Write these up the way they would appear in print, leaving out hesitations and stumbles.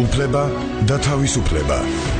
უფლება და თავისუფლება.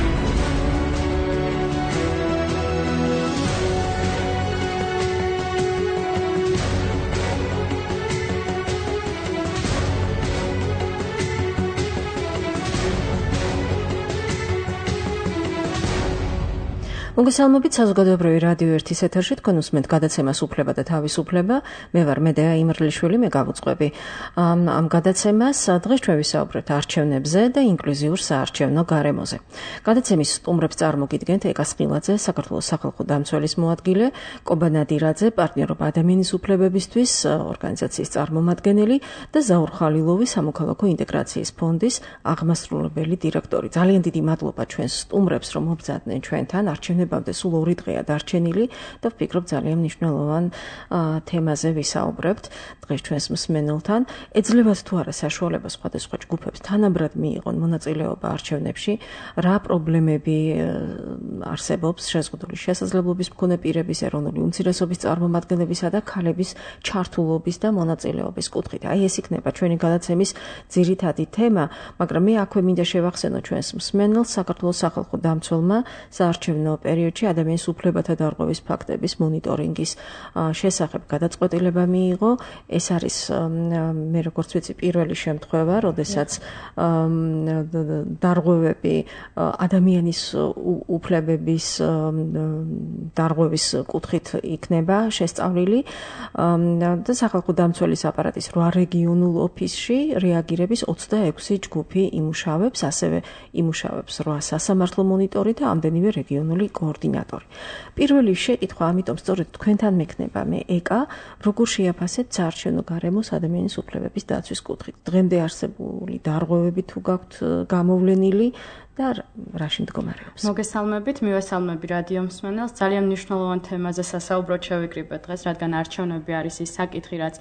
მოგესალმებით საზოგადოებრივი რადიო 1-ის ეთერში, თქვენ უსმენთ გადაცემას უფლება და თავისუფლება. მე ვარ მედეა იმრლიშვილი, მე გავუძღვები ამ გადაცემას. დღეს ჩვენ ვისაუბრებთ არჩევნებზე და ინკლუზიურ საარჩევნო გარემოზე. გადაცემის სტუმრებს წარმოგიდგენთ ეკა სყილაძე, საქართველოს სახალხო დამცველის მოადგილე, კობა ნადირაძე, პარტნიორობა ადამიანის უფლებებისთვის ორგანიზაციის წარმომადგენელი და ზაურ ხალილოვი, სამოქალაქო ინტეგრაციის ფონდის აღმასრულებელი დირექტორი. ძალიან დიდი მადლობა ჩვენს სტუმრებს, რომ მობრძადნენ ჩვენთან არჩევნებამდე სულ 2 დღეა დარჩენილი და ვფიქრობ ძალიან მნიშვნელოვან თემაზე ვისაუბრებთ დღეს ჩვენს მსმენელთან. ეძლებათ თუ არა საშუალება სხვადასხვა ჯგუფებს თანაბრად მიიღონ მონაწილეობა არჩევნებში, რა პრობლემები არსებობს შეზღუდული შესაძლებლობის მქონე პირების, ეროვნული უმცირესობის წარმომადგენლებისა და ქალების ჩართულობის და მონაწილეობის კუთხით. აი ეს იქნება ჩვენი გადაცემის ძირითადი თემა, მაგრამ მე აქვე მინდა შევახსენო ჩვენს მსმენელს საქართველოს სახალხო დამცველმა საარჩევნო პერიოდში ადამიანის უფლებათა დარღვევის ფაქტების მონიტორინგის შესახებ გადაწყვეტილება მიიღო. ეს არის მე როგორც ვიცი პირველი შემთხვევა, როდესაც დარღვევები ადამიანის უფლებების დარღვევის კუთხით იქნება შესწავლილი და სახალხო დამცველის აპარატის 8 რეგიონულ ოფისში რეაგირების 26 ჯგუფი იმუშავებს, ასევე იმუშავებს 8 სასამართლო მონიტორი და ამდენივე რეგიონული კოორდინატორი. პირველი შეკითხვა, ამიტომ სწორედ თქვენთან მექნება მე ეკა, როგორ შეაფასებთ საარჩევნო გარემოს ადამიანის უფლებების დაცვის კუთხით. დღემდე არსებული დარღვევები თუ გაქვთ გამოვლენილი და რაში მდგომარეობს? მოგესალმებით, მივესალმები რადიო მსმენელს. ძალიან მნიშვნელოვან თემაზე სასაუბროდ შევიკრიბეთ დღეს, რადგან არჩევნები არის ის საკითხი, რაც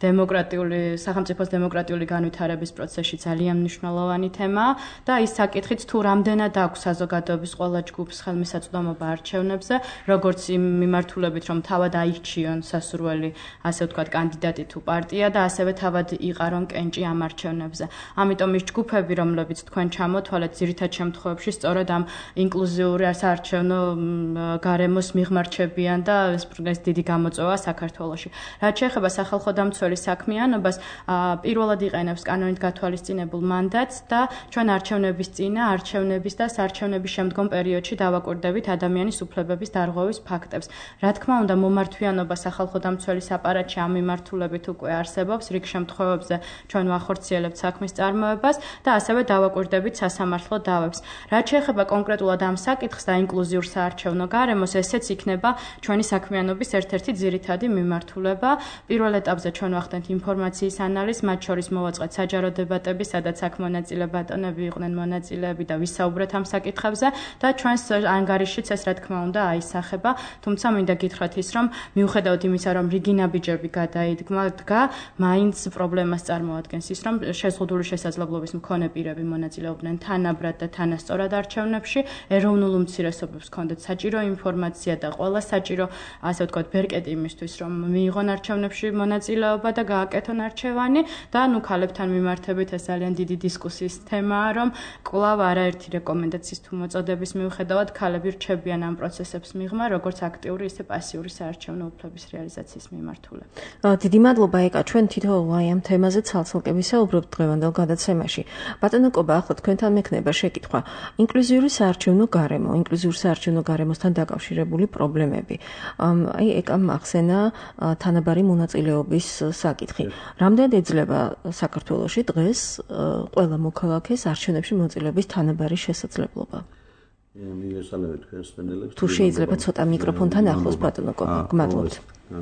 სახელმწიფოს დემოკრატიული განვითარების პროცესში ძალიან მნიშვნელოვანი თემაა და ის საკითხიც თუ რამდენად აქვს საზოგადოების ყველა ჯგუფს ხელმისაწვდომობა არჩევნებზე, როგორც იმ მიმართულებით, რომ თავად აირჩიონ სასურველი, ასე ვთქვათ, კანდიდატი თუ პარტია და ასევე თავად იყარონ კენჭი ამ არჩევნებზე. ამიტომ ის ჯგუფები, რომლებიც თქვენ ჩამოთვალეთ, ძირითადად შემთხვევებში სწორედ ამ ინკლუზიური საარჩევნო გარემოს მიღმარჩებიან და ეს დიდი გამოწვევა საქართველოში. რაც შეეხება სახალხო დამცველის საქმიანობას, პირველად იყენებს კანონით გათვალისწინებულ მანდატს და ჩვენ არჩევნების წინა, არჩევნების და საარჩევნების შემდგომ პერიოდში დავაკვირდებით ადამიანის უფლებების დარღვევის ფაქტებს. რა თქმა უნდა, მომართვიანობა სახალხო დამცველის აპარატში ამ მიმართულებით უკვე არსებობს, რიგ შემთხვევებზე ჩვენ ვახორციელებთ საქმის წარმოებას და ასევე დავაკვირდებით სასამართლო დავებს. რაც შეეხება კონკრეტულად ამ საკითხს და ინკლუზიურ საარჩევნო გარემოს, ესეც იქნება ჩვენი საქმიანობის ერთ-ერთი ძირითადი მიმართულება. პირველ ეტაპზე ჩვენ ვახდენთ ინფორმაციის ანალიზს, მათ შორის მოვაწყეთ საჯარო დებატები, სადაც აქ მონაწილე ბატონები იყვნენ მონაწილეები და ვისაუბრეთ ამ საკითხებზე და ჩვენს ანგარიშშიც ეს რა თქმა უნდა აისახება, თუმცა მინდა გითხრათ ის, რომ მიუხედავად იმისა, რომ რიგი ნაბიჯები გადაიდგა, მაინც პრობლემას წარმოადგენს ის, რომ შეზღუდული შესაძლებლობის მქონე პირები მონაწილეობდნენ თანაბრად და თანასწორად არჩევნებში, ეროვნულ უმცირესობებს ჰქონდათ საჭირო ინფორმაცია და ყველა საჭირო, ასე ვთქვათ, ბერკეტი იმისთვის, რომ მიიღონ არჩევნებში მონაწილეობა და გააკეთონ არჩევანი და ქალებთან მიმართებით ეს ძალიან დიდი დისკუსიის თემაა, რომ კვლავ არაერთი რეკომენდაციის თუ მოწოდების მიუხედავად ქალები რჩებიან ამ პროცესებს მიღმა, როგორც აქტიური, ისე პასიური საარჩევნო უფლების რეალიზაციის მიმართულებით. დიდი მადლობა ეკა, ჩვენ თითოეულ აი ამ თემაზე ცალ-ცალკე ვისაუბრებთ დღევანდელ გადაცემაში. ბატონო კობა, ახლა თქვენთან მექნება შეკითხვა. ინკლუზიური საარჩევნო გარემო, ინკლუზიურ საარჩევნო გარემოსთან დაკავშირებული პრობლემები. აი ეკამ ახსენა თანაბარი მონაწილეობის საკითხი. რამდენად ეძლევა საქართველოში დღეს ყველა მოქალაქეს არჩევნებში მონაწილეობის თანაბარი შესაძლებლობა? მივესალმებით თქვენს მსმენელებს. თუ შეიძლება ცოტა მიკროფონთან ახლოს ბატონო კობა, გმადლობთ.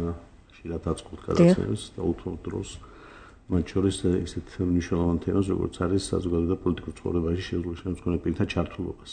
ხშირად აწყობთ გადაცემას და უთმობთ დროს. მათ შორის ისეთ მნიშვნელოვან თემას, როგორც არის საზოგადოებრივ და პოლიტიკურ ცხოვრებაში შეზღუდული შემდგომი პირთა ჩართულობას.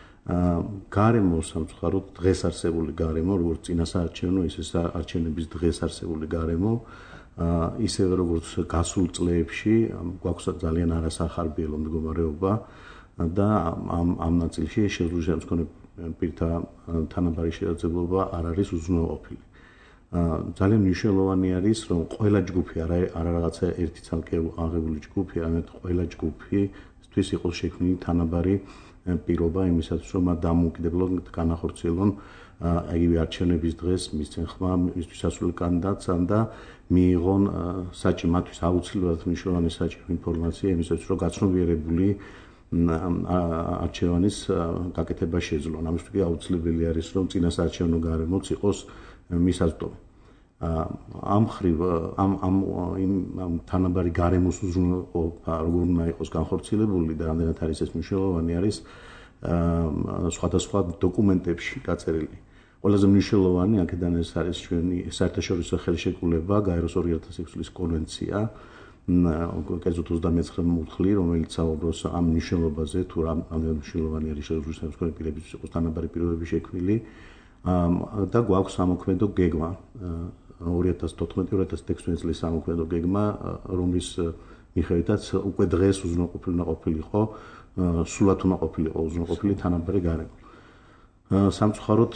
გარემო სამწუხაროდ დღეს არსებული გარემო, როგორც წინასაარჩევნო, ისე არჩევნების დღეს არსებული გარემო, ისევე როგორც გასულ წლებში გვაქვს ძალიან არასახარბიელო მდგომარეობა და ამ ნაწილში შეზღუდული შემდგომი პირთა თანაბარი შესაძლებლობა არ არის უზრუნველყოფილი. ძალიან მნიშვნელოვანი არის, რომ ყველა ჯგუფი არა რაღაცა ერთი ცალკე აღებული ჯგუფი, არამედ ყველა ჯგუფი მისთვის იყოს შექმნილი თანაბარი პირობა იმისათვის, რომ მათ დამოუკიდებლად განახორციელონ იგივე არჩევნების დღეს მისცენ ხმა მისთვის ასული კანდიდატს და მიიღონ მათთვის აუცილებლად მნიშვნელოვანი საჭირო ინფორმაცია იმისათვის, რომ გაცნობიერებული არჩევანის გაკეთება შეძლონ. ამისთვის კი აუცილებელი არის, რომ წინასაარჩევნო გარემოც იყოს მისაწვდომი. ამ ხრივ ამ თანაბარი გარემოს უზრუნველყოფა როგორ უნდა იყოს განხორციელებული და რამდენად არის ეს მნიშვნელოვანი არის სხვადასხვა დოკუმენტებში გაწერილი. ყველაზე მნიშვნელოვანი აქედან ეს არის ჩვენი საერთაშორისო ხელშეკრულება გაეროს 2006 წლის კონვენცია კერძოდ 29 მუხლი, რომელიც საუბრობს ამ მნიშვნელობაზე, თუ რამდენად მნიშვნელოვანი არის შესაძლებელი მქონე პირებისთვის იყოს თანაბარი პირობები შექმნილი და გვაქვს სამოქმედო გეგმა 2014-2016 წლის სამოქმედო გეგმა, რომლის მიხედვითაც უკვე დღეს უზრუნველყოფილი უნდა ყოფილიყო, სულად უნდა ყოფილიყო უზრუნველყოფილი თანაბარი გარემო. სამწუხაროდ,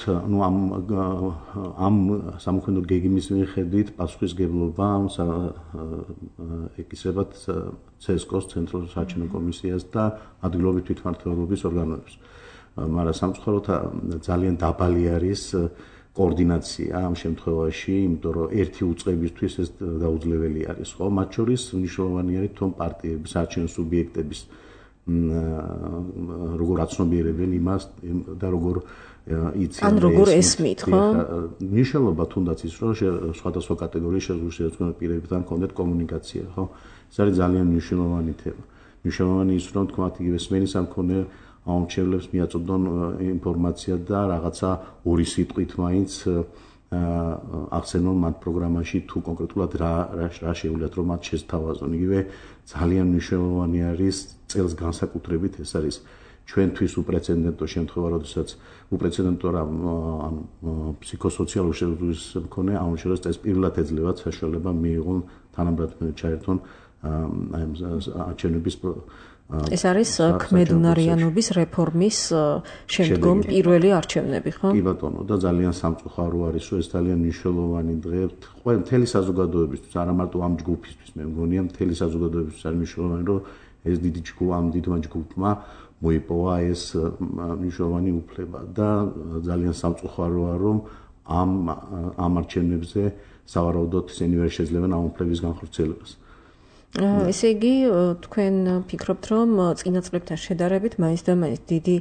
ამ სამოქმედო გეგმის მიხედვით პასუხისგებლობა ეკისრებათ CSKO-ს, ცენტრალურ საარჩევნო კომისიას და ადგილობრივი თვითმმართველობის ორგანოებს. მაგრამ სამწუხაროდ ძალიან დაბალი არის კოორდინაცია ამ შემთხვევაში, იმიტომ რომ ერთი უწყებისთვის ეს დაუძლეველი არის, ხო? მათ შორის მნიშვნელოვანი არის თვითონ პარტიების, საარჩევნო სუბიექტების როგორ აცნობიერებენ იმას და როგორ იციან. ან როგორ ესმით, ხო? მნიშვნელობა თუნდაც ის, რომ სხვადასხვა კატეგორიის შესაძლებელი პირებთან კონდეთ კომუნიკაცია, ხო? ეს არის ძალიან მნიშვნელოვანი თემა. მნიშვნელოვანი ის, რომ თქვათ იგივე სმენის ამ მქონე აუმჩევლებს მიაწოდონ ინფორმაცია და რაღაცა ორი სიტყვით მაინც ახსენონ მათ პროგრამაში თუ კონკრეტულად რა შეუძლიათ რომ მათ შესთავაზონ. იგივე ძალიან მნიშვნელოვანი არის წელს განსაკუთრებით ეს არის ჩვენთვის უპრეცედენტო შემთხვევა, როდესაც უპრეცედენტო ფსიქოსოციალური შეურაცხმის მქონე აუმჩევლებს ეს პირველად ეძლევათ საშუალება მიიღონ თანაბრად ჩაერთონ არჩევნების ეს არის ქმედუნარიანობის რეფორმის შემდგომ პირველი არჩევნები, ხო? კი ბატონო, და ძალიან სამწუხარო არის, რომ ეს ძალიან მნიშვნელოვანი დღე მთელი საზოგადოებისთვის, არა მარტო ამ ჯგუფისთვის, მე მგონია მთელი საზოგადოებისთვის არის მნიშვნელოვანი, რომ ეს ამ დიდმა ჯგუფმა მოიპოვა ეს მნიშვნელოვანი უფლება და ძალიან სამწუხაროა, რომ ამ არჩევნებზე სავარაუდოდ ისინი ვერ შეძლებენ ამ უფლების განხორციელებას. ესე იგი, თქვენ ფიქრობთ, რომ წინა წლებთან შედარებით მაინც და მაინც დიდი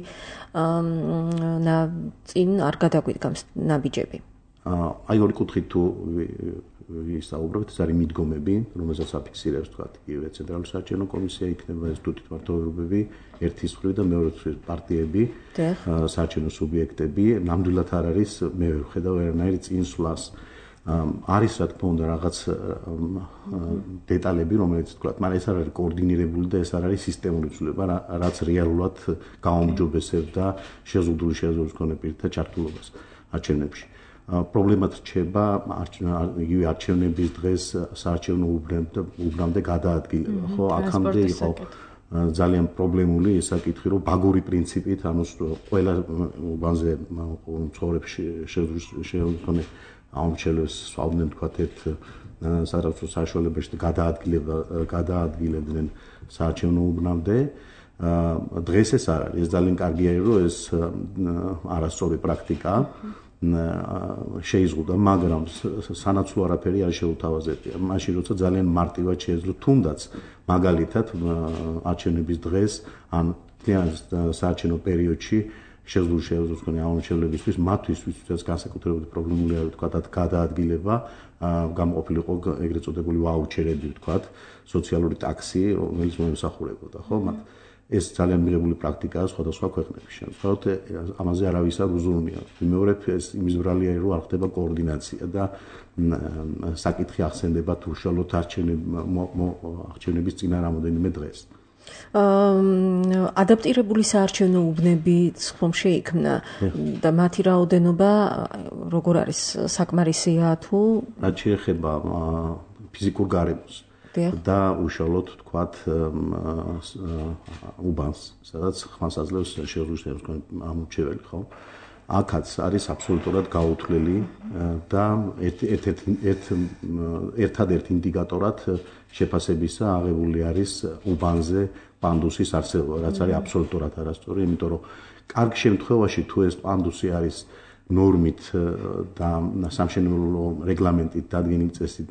წინ არ გადაგვიდგამს ნაბიჯები? აი ორი კუთხით თუ ვისაუბრებთ, ეს არის მიდგომები, რომელსაც აფიქსირებს თქვა იგივე ცენტრალური საარჩევნო კომისია იქნება ეს თვითმმართველობები, ერთის მხრივ და მეორეს მხრივ პარტიები, საარჩევნო სუბიექტები, ნამდვილად არ არის მე ვერ ვხედავ ვერანაირი წინსვლას. არის რა თქმა უნდა რაღაც დეტალები, რომელიც თქვა, მაგრამ ეს არ არის კოორდინირებული და ეს არ არის სისტემური ცვლილება, რაც რეალურად გააუმჯობესებდა შეზღუდული შესაძლებლობის მქონე პირთა ჩართულობას არჩევნებში. პრობლემად რჩება იგივე არჩევნების დღეს საარჩევნო უბნამდე გადაადგილება, ხო? აქამდე იყო ძალიან პრობლემული ეს საკითხი, რომ ბაგური პრინციპით, ანუ ყველა უბანზე მცხოვრებ შეუძლებელი აუმჩევლებს სვავდნენ თქვათ ერთ საერთო საშუალებაში და გადაადგილებდნენ საარჩევნო უბნამდე. დღეს ეს არ არის. ეს ძალიან კარგია, რომ ეს არასწორი პრაქტიკა შეიზღუდა, მაგრამ სანაცვლო არაფერი არ შეუთავაზებია. მაშინ როცა ძალიან მარტივად შეეძლო თუნდაც მაგალითად არჩევნების დღეს ან საარჩევნო პერიოდში შესაძლებელი მქონე აუმჩევლებისთვის მათთვის ვისაც განსაკუთრებით პრობლემული არის თქვა გადაადგილება გამოყოფილიყო ეგრეთ წოდებული ვაუჩერები თქვა სოციალური ტაქსი რომელიც მომსახურებოდა ხო მათ ეს ძალიან მიღებული პრაქტიკაა სხვადასხვა ქვეყნებში შემთხვევით ამაზე არავის არ უზრუნია მეორე ეს იმის ბრალია რომ არ ხდება კოორდინაცია და საკითხი ახსენდება თუ უშუალოდ არჩევნების წინა რამოდენიმე დღეს ადაპტირებული საარჩევნო უბნები ხომ შეიქმნა და მათი რაოდენობა როგორ არის საკმარისია თუ რაც შეეხება ფიზიკურ გარემოს და უშუალოდ თქვათ უბანს სადაც ხმას აძლევს შესაძლებელი ამორჩეველი ხო აქაც არის აბსოლუტურად გაუთვლელი და ერთადერთ ინდიკატორად შეფასებისა აღებული არის უბანზე პანდუსის არსებობა, რაც არის აბსოლუტურად არასწორი, იმიტომ რომ კარგ შემთხვევაში თუ ეს პანდუსი არის ნორმით და სამშენებლო რეგლამენტით დადგენილი წესით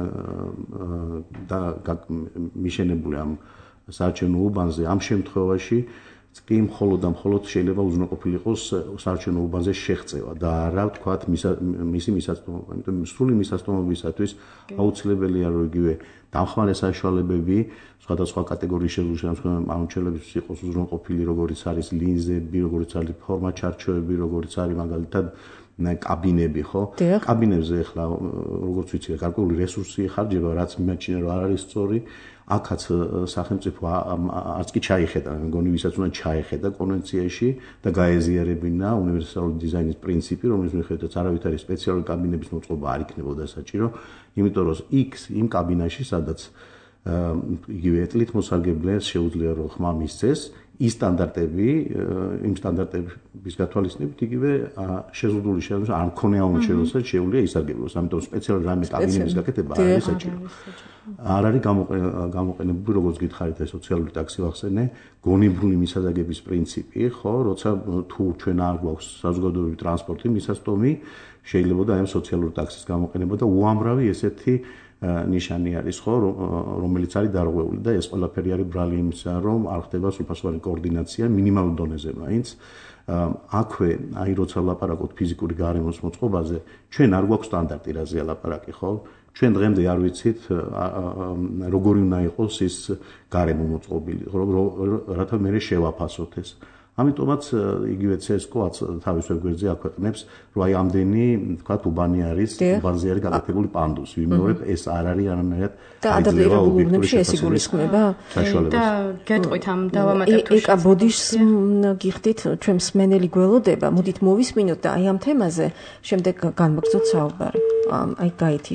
და მიშენებული ამ საარჩევნო უბანზე, ამ შემთხვევაში კი მხოლოდ და მხოლოდ შეიძლება უზრუნველყოფილი იყოს საარჩევნო უბანზე შეღწევა და არა ვთქვათ მისი მისაწვდომობა. იმიტომ სრული მისაწვდომობისათვის აუცილებელია რომ იგივე დამხმარე საშუალებები სხვადასხვა კატეგორიის შემომჩენლებს იყოს უზრუნველყოფილი, როგორიც არის ლინზები, როგორიც არის ფორმაჩარჩოები, როგორიც არის მაგალითად კაბინები, ხო? კაბინებზე ახლა როგორც ვიცი, გარკვეული რესურსი იხარჯება, რაც მიმაჩნია რომ არ არის სწორი. აქაც სახელმწიფო არც კი ჩაიხედა, მგონი ვისაც უნდა ჩაიხედა კონვენციაში და გაეზიარებინა უნივერსალური დიზაინის პრინციპი, რომლის მიხედვითაც არავითარი სპეციალური კაბინების მოწყობა არ იქნებოდა საჭირო, იმიტომ რომ იმ კაბინაში, სადაც იგივე ეტლით მოსარგებლეს შეუძლია რომ ხმა მისცეს, ის სტანდარტები, იმ სტანდარტების გათვალისწინებით იგივე შეზღუდული შენობისა არ მქონია უმუშევრობასაც შეუძლია ისარგებლოს, ამიტომ სპეციალური რამე კაბინების გაკეთება არ არის საჭირო. არ არის გამოყენებული, როგორც გითხარით, ეს სოციალური ტაქსი ვახსენე, გონიბრული მისადაგების პრინციპი, ხო, როცა თუ ჩვენ არ გვაქვს საზოგადოებრივი ტრანსპორტი, მისასტომი, შეიძლება და ამ სოციალური ტაქსის გამოყენება და უამრავი ესეთი ნიშანი არის, ხო, რომელიც არის დარღვეული და ეს ყველაფერი არის ბრალი იმისა, რომ არ ხდება სრულფასოვანი კოორდინაცია მინიმალურ დონეზე მაინც. აქვე, აი როცა ვლაპარაკობთ ფიზიკური გარემოს მოწყობაზე, ჩვენ არ გვაქვს სტანდარტი, რაზეა ლაპარაკი, ხო? ჩვენ დღემდე არ ვიცით როგორი უნდა იყოს ის გარემო მოწყობილი, რათა მე შევაფასოთ ეს. ამიტომაც იგივე CSGO-აც თავისუფალ გვერდზე აქვეყნებს, რომ აი ამდენი, თქვათ, უბანი არის, უბანზე არის გაკეთებული პანდუსი. ვიმეორებ, ეს არ არის არანაირად აძლევა ობიექტური ეს იგულისხმება. და გეტყვით ამ დავამატებთ თუ ეკა ბოდიშს გიხდით, ჩვენ მსმენელი გველოდება, მოდით მოვისმინოთ და აი ამ თემაზე შემდეგ განვაგრძოთ საუბარი. აი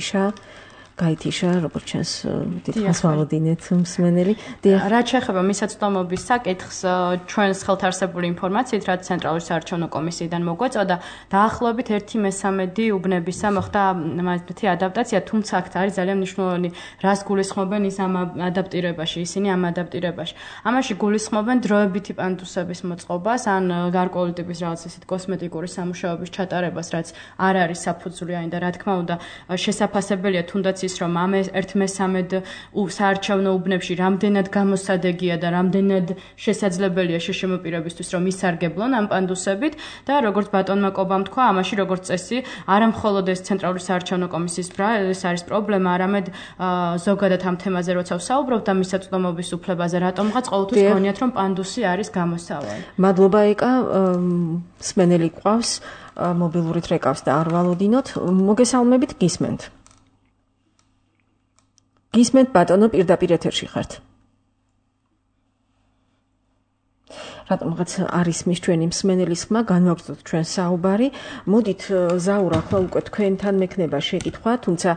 გაითიშა, როგორც ჩანს, დიდხანს ვავოდინეთ მსმენელი. რაც შეეხება მისაწვდომობის საკითხს, ჩვენს ხელთარსებული ინფორმაციით, რაც ცენტრალური საარჩევნო კომისიიდან მოგვეწოდა, დაახლოებით 1/3 უბნებისა მოხდა მათი ადაპტაცია, თუმცა აქ არის ძალიან მნიშვნელოვანი, რას გულისხმობენ ის ამ ადაპტირებაში, ისინი ამ ადაპტირებაში. ამაში გულისხმობენ დროებითი პანდუსების მოწყობას, ან გარკვეული ტიპის რაღაც ისეთ კოსმეტიკური სამუშაოების ჩატარებას, რაც არ არის საფუძვლიანი და რა თქმა უნდა, შესაძლებელია თუნდაც რომ ამ 1/3 საარჩევნო უბნებში რამდენად გამოსადეგია და რამდენად შესაძლებელია შეშემოპირებისთვის რომ ისარგებლონ ამ პანდუსებით და როგორც ბატონმა კობამ თქვა, ამაში როგორც წესი, არა მხოლოდ ეს ცენტრალური საარჩევნო კომისიის ეს არის პრობლემა, არამედ ზოგადად ამ თემაზე როცა ვსაუბრობთ და მისაწვდომობის უფლებაზე, რატომღაც ყოველთვის გონიათ რომ პანდუსი არის გამოსავალი. მადლობა ეკა, მსმენელი ყავს, მობილურით რეკავს და არ ვალოდინოთ, მოგესალმებით, გისმენთ. გისმენთ ბატონო, პირდაპირ ეთერში ხართ. რატომღაც არის მის ჩვენი მსმენელის ხმა, განვაგრძოთ ჩვენ საუბარი. მოდით ზაურ, ახლა უკვე თქვენთან მექნება შეკითხვა, თუმცა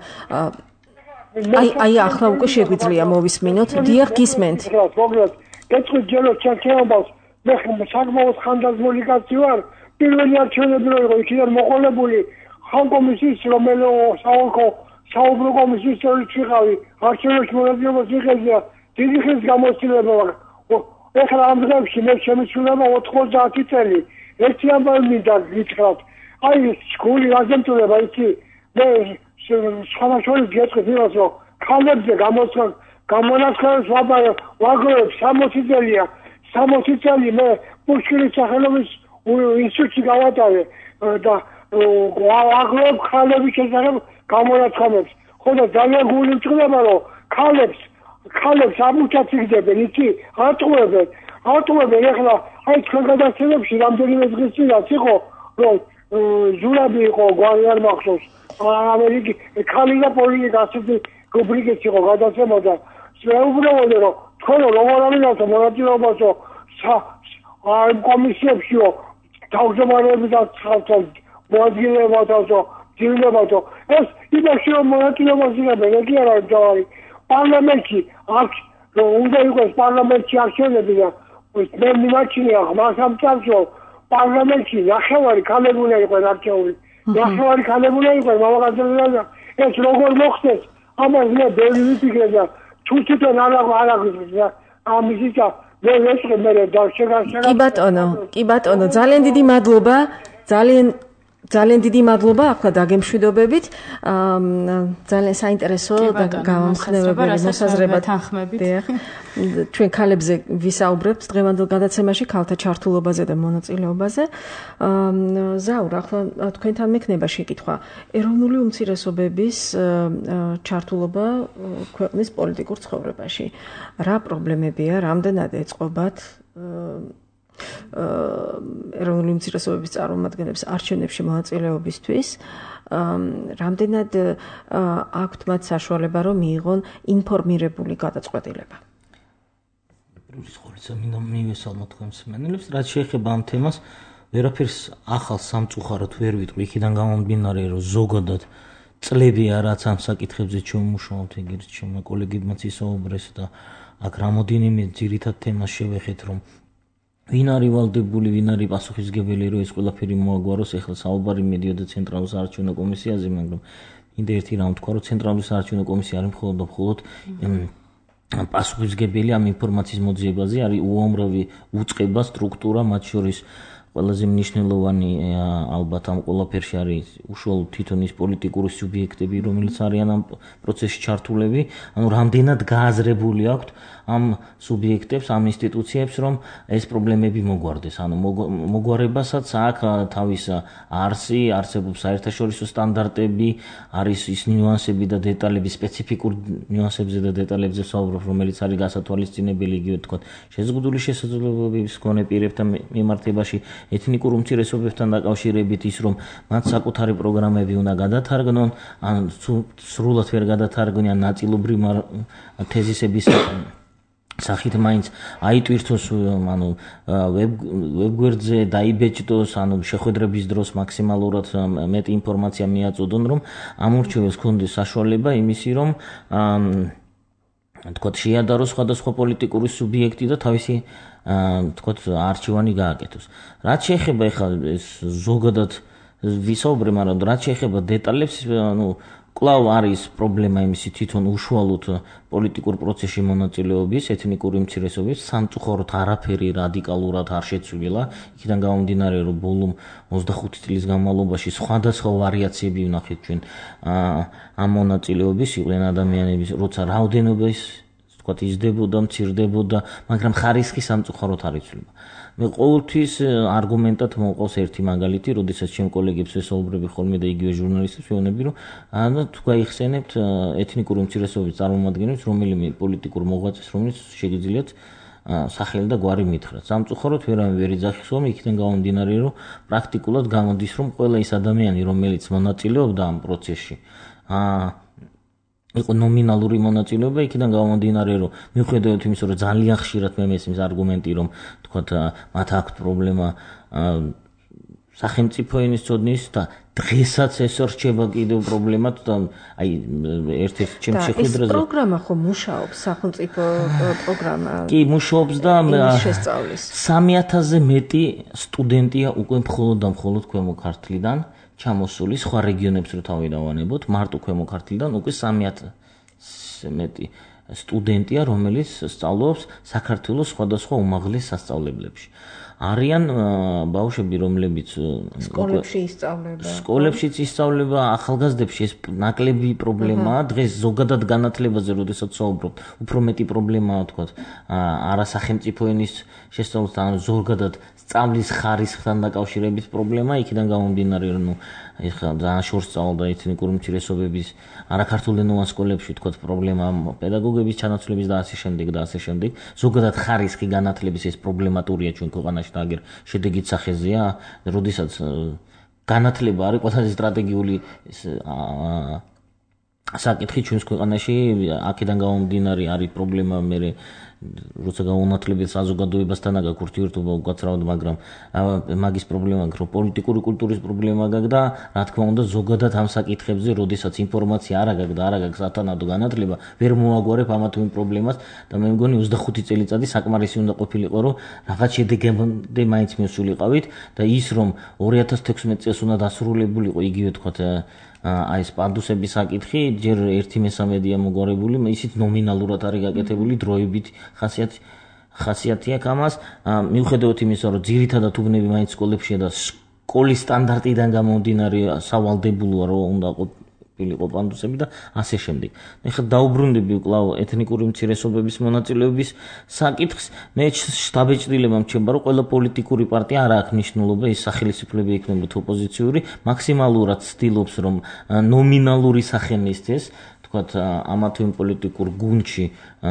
აი ახლა უკვე შეგვიძლია მოვისმინოთ. დიახ, გისმენთ. მოგლოდ, გეტყვით ჯეროს ჩაქეობას, მე საკმაოდ ხანდაზმული კაცი ვარ. პირველი არჩევნები რო იყო, იქიდან მოყოლებული ხალხკომისიის საუბრო კომისიის წევრიც ვიყავი, არჩევნებში მონაწილეობას ვიღებია, დიდი ხნის გამოცდილება მაქვს. ეხლა ამ დღეებში მე შემიძლია 90 წელი. ერთი ამბავი მინდა გითხრათ. აი სკოლი რაზემწუება იცი? მე სხვადასხვა გეტყვით იმას, რომ ქალებზე გამონაცხადებს ვაგროვებ 60 წელია. 60 წელი მე პუშკინის სახელობის ინსტიტუტში გავატარე და ვაგროვებ ქალების შესახებ გამონაცხადებს. ხო და ძალიან გული მწყდება, რომ ქალებს ამუჩაციგდებენ, იცი? ატყუებენ ეხლა, აი თქვენ გადაცემებში რამდენიმე დღის წინაც იყო, რომ ზურაბი იყო, გვარი არ მახსოვს, ამერიკის ქალი და პოლიტიკა ასეთი რუბრიკით იყო გადაცემა და შეუბრალოდ რომ თქვენ როგორ ამილავთ მონაწილეობასო ამ კომისიებშიო თავმჯდომარეები და მოადგილეებათო ძილებათო ეს იმაში რომ მონაწილეობას იღებენ ეგ არა ჯავარი პარლამენტში აქ რომ უნდა იყოს პარლამენტში არჩევნები და მე მიმაჩნია ხმასამ წელს პარლამენტში ნახევარი ქალები უნდა იყოს არჩეული. ნახევარი ქალები უნდა იყოს მამაკაცებია. ეს როგორ მოხდეს? ამას მე ბევრი ვიფიქრე და თუ თვითონ არ აღვიძებს და ამისი და მე ვეშე მე დავშეგაშეგა. კი ბატონო, ძალიან დიდი მადლობა. ძალიან დიდი მადლობა ახლა დაგემშვიდობებით. ძალიან საინტერესო და გამომხნევებელი მოსაზრება თანხმებით. ჩვენ ქალებზე ვისაუბრებთ დღევანდელ გადაცემაში ქალთა ჩართულობაზე და მონაწილეობაზე. ზაურ, ახლა თქვენთან მექნება შეკითხვა. ეროვნული უმცირესობების ჩართულობა ქვეყნის პოლიტიკურ ცხოვრებაში. რა პრობლემებია, რამდენად ეწყობათ ეროვნული უმცირესობების წარმომადგენლებს არჩევნებში მონაწილეობისთვის, რამდენად აქვთ მათ საშუალება, რომ მიიღონ ინფორმირებული გადაწყვეტილება. პრინციპში მინდა მივესალმო თქვენს მსმენელებს, რაც შეეხება ამ თემას, ვერაფერს ახალ სამწუხაროდ ვერ ვიტყვი, იქიდან გამომდინარე, რომ ზოგადად წლებია რაც ამ საკითხებზე ჩამოვშოვოთ, ეგრეთ ჩემმა კოლეგებმაც ისაუბრეს და აქ რამოდენიმე ძირითად თემას შევეხეთ, რომ ვინ არის ვალდებული, ვინ არის პასუხისმგებელი, რომ ეს ყველაფერი მოაგვაროს. ეხლა საუბარი მედიოდა ცენტრალურ საარჩევნო კომისიაზე, მაგრამ მინდა ერთი რამ თქვა, რომ ცენტრალური საარჩევნო კომისია არის მხოლოდ პასუხისმგებელი ამ ინფორმაციის მოძიებაზე, არის უამრავი უწყება სტრუქტურა, მათ შორის ყველაზე მნიშვნელოვანი ალბათ ამ ყველაფერში არის უშუალოდ თვითონ ის პოლიტიკური სუბიექტები, რომელიც არიან ამ პროცესში ჩართულები, ანუ რამდენად გააზრებული აქვთ ამ სუბიექტებს, ამ ინსტიტუციებს, რომ ეს პრობლემები მოგვარდეს. ანუ მოგვარებასაც აქვს თავის არსი, არსებობს საერთაშორისო სტანდარტები, არის ის ნიუანსები და დეტალები, სპეციფიკურ ნიუანსებზე და დეტალებზე საუბრობ, რომელიც არის გასათვალისწინებელი, იგივე თქვა, შეზღუდული შესაძლებლობების მქონე პირებთან მიმართებაში, ეთნიკურ უმცირესობებთან დაკავშირებით ის, რომ მათ საკუთარი პროგრამები უნდა გადათარგმნონ, ან სრულად ვერ გადათარგმნიან ნაწილობრივ თეზისების სახით მაინც აიტვირთოს, ანუ ვებგვერდზე დაიბეჭდოს, ანუ შეხვედრების დროს მაქსიმალურად მეტი ინფორმაცია მიაწოდონ, რომ ამორჩეველს ქონდეს საშუალება იმისი, რომ თქვათ შეადაროს სხვადასხვა პოლიტიკური სუბიექტი და თავისი თქვათ არჩევანი გააკეთოს. რაც შეეხება ახლა ეს ზოგადად ვისაუბრე, მაგრამ რაც შეეხება დეტალებს, ანუ კვლავ არის პრობლემა იმისი თვითონ უშუალოდ პოლიტიკურ პროცესში მონაწილეობის, ეთნიკური უმცირესობების, სამწუხაროდ არაფერი რადიკალურად არ შეცვლილა. იქიდან გამომდინარე, რომ ბოლო 25 წლის განმავლობაში სხვადასხვა ვარიაციები ვნახეთ ჩვენ ამ მონაწილეობის, იყვნენ ადამიანების, როცა რაოდენობის თქვათ იზრდებოდა, მცირდებოდა, მაგრამ ხარისხი სამწუხაროდ არ იცვლება. მე ყოველთვის არგუმენტად მომყავს ერთი მაგალითი, როდესაც ჩემ კოლეგებს ვესაუბრები ხოლმე და იგივე ჟურნალისტებს ვეუბნები, რომ თუ გაიხსენებთ ეთნიკური უმცირესობების წარმომადგენლებს რომელიმე პოლიტიკურ მოღვაწეს, რომელიც შეგიძლიათ სახელი და გვარი მითხრათ. სამწუხაროდ ვერავინ ვერ იძახის, რომ იქიდან გამომდინარე, რომ პრაქტიკულად გამოდის, რომ ყველა ის ადამიანი, რომელიც მონაწილეობდა ამ პროცესში, იყო ნომინალური მონაწილეობა, იქიდან გამომდინარე, რომ მიუხედავად იმისა, რომ ძალიან ხშირად მე მესმის არგუმენტი, რომ თქვათ მათ აქვს პრობლემა სახელმწიფო ენის ცოდნის და დღესაც ეს რჩება კიდევ პრობლემად და აი ერთ-ერთ ჩემ შეხვედრაზე ეს პროგრამა ხო მუშაობს, სახელმწიფო პროგრამა. კი, მუშაობს და 3000-ზე მეტი სტუდენტია უკვე მხოლოდ და მხოლოდ ქვემო ქართლიდან ჩამოსული, სხვა რეგიონებს რო თავი დავანებოთ, მარტო ქვემო ქართლიდან უკვე 3000-ზე მეტი სტუდენტია, რომელიც სწავლობს საქართველოს სხვადასხვა უმაღლეს სასწავლებლებში. არიან ბავშვები, რომლებიც სკოლებშიც ისწავლება, ახალგაზრდებში ეს ნაკლები პრობლემაა. დღეს ზოგადად განათლებაზე, როდესაც საუბრობთ, უფრო მეტი პრობლემაა, თქვათ, არასახელმწიფო ენის შესწავლასთან, ზოგადად სწავლის ხარისხთან დაკავშირებით პრობლემა, იქიდან გამომდინარე, რომ ეხლა ძალიან შორს სწავლდა ეთნიკური უმცირესობების არაქართულენოვან სკოლებში, თქვათ, პრობლემა პედაგოგების ჩანაცვლების და ასე შემდეგ და ასე შემდეგ. ზოგადად ხარისხი განათლების ეს პრობლემატურია ჩვენ ქვეყანაში და აგერ შედეგით სახეზეა, როდესაც განათლება არის ყველაზე სტრატეგიული საკითხი ჩვენს ქვეყანაში აქედან გამომდინარე არის პრობლემა მე როცა გაუნათლებით საზოგადოებასთან აქვს ურთიერთობა უკაცრავად, მაგრამ მაგის პრობლემა აქვს, რომ პოლიტიკური კულტურის პრობლემა გაქვს და რა თქმა უნდა ზოგადად ამ საკითხებზე, როდესაც ინფორმაცია არ აქვს და არ აქვს სათანადო განათლება, ვერ მოაგვარებ ამა თუ იმ პრობლემას და მე მგონი 25 წელიწადი საკმარისი უნდა ყოფილიყო, რომ რაღაც შედეგამდე მაინც მივსულიყავით და ის რომ 2016 წელს უნდა დასრულებულიყო იგივე თქვათ აი ეს პანდუსების საკითხი ჯერ 1/3-ია მოგვარებული, ისიც ნომინალურად არის გაკეთებული, დროებით ხასიათი აქვს ამას, მიუხედავად იმისა, რომ ძირითადად უბნები მაინც სკოლებშია და სკოლის სტანდარტიდან გამომდინარე სავალდებულოა, რომ უნდა ყოფილიყო პანდუსები და ასე შემდეგ. ეხლა დაუბრუნდები კვლავ ეთნიკური უმცირესობების მონაწილეობის საკითხს. მე შთაბეჭდილება მჩნდება, რომ ყველა პოლიტიკური პარტია არ აქვს მნიშვნელობა, ის სახელმწიფოები იქნება თუ ოპოზიციური, მაქსიმალურად ცდილობს, რომ ნომინალური სახე მისცეს, თქვათ ამა თუ იმ პოლიტიკურ გუნდში